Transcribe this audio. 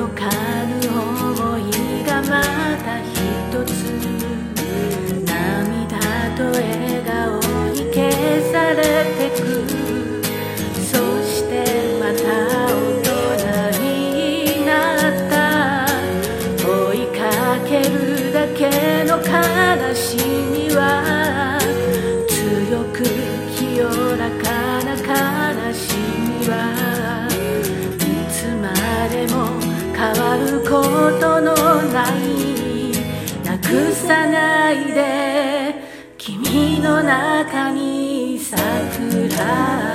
届かぬ想いがまた一つ、涙と笑顔に消されてく。そしてまた大人になった。追いかけるだけの悲しみは、強く清らかな悲しみはいつまでも変わることのない。なくさないで君の中に桜。